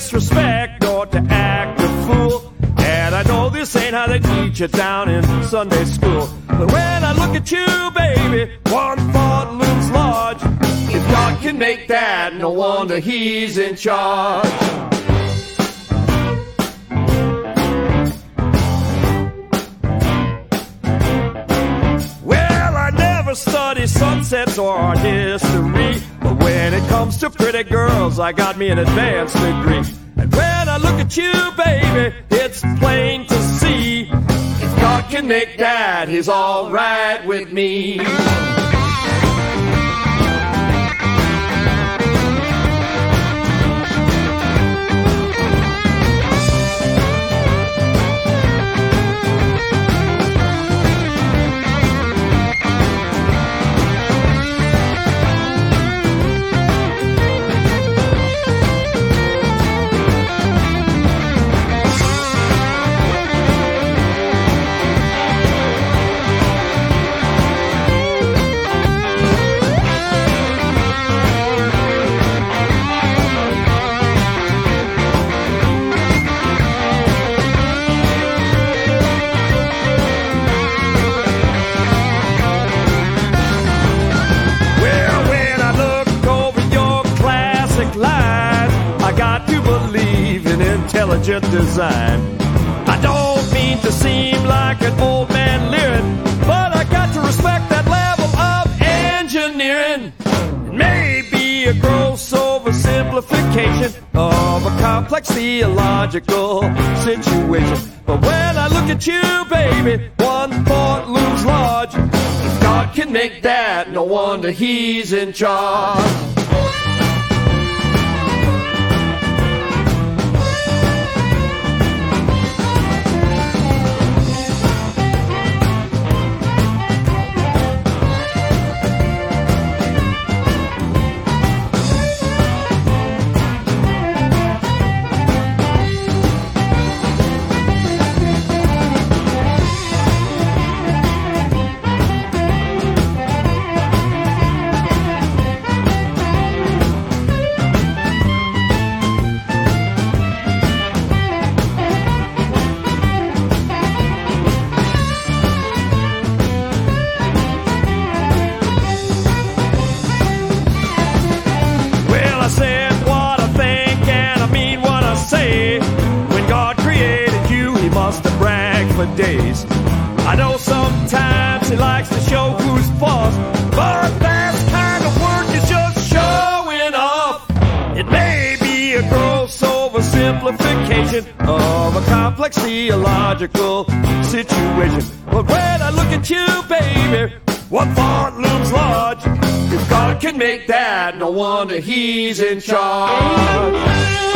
disrespect nor to act a fool. And I know this ain't how they teach it down in Sunday school. But when I look at you, baby, one thought looms large. If God can make that, no wonder He's in charge. Well, I never study sunsets or art history, but when it comes to pretty girls, I got me an advanced degree. And when I look at you, baby, it's plain to see. If God can make that, He's all right with me. Intelligent design. I don't mean to seem like an old man leering, but I got to respect that level of engineering. It may be a gross oversimplification of a complex theological situation, but when I look at you, baby, one thought looms large. If God can make that, no wonder He's in charge. Days. I know sometimes He likes to show who's boss, but that kind of work is just showing off. It may be a gross oversimplification of a complex theological situation, but when I look at you, baby, one thought looms large. If God can make that, no wonder He's in charge.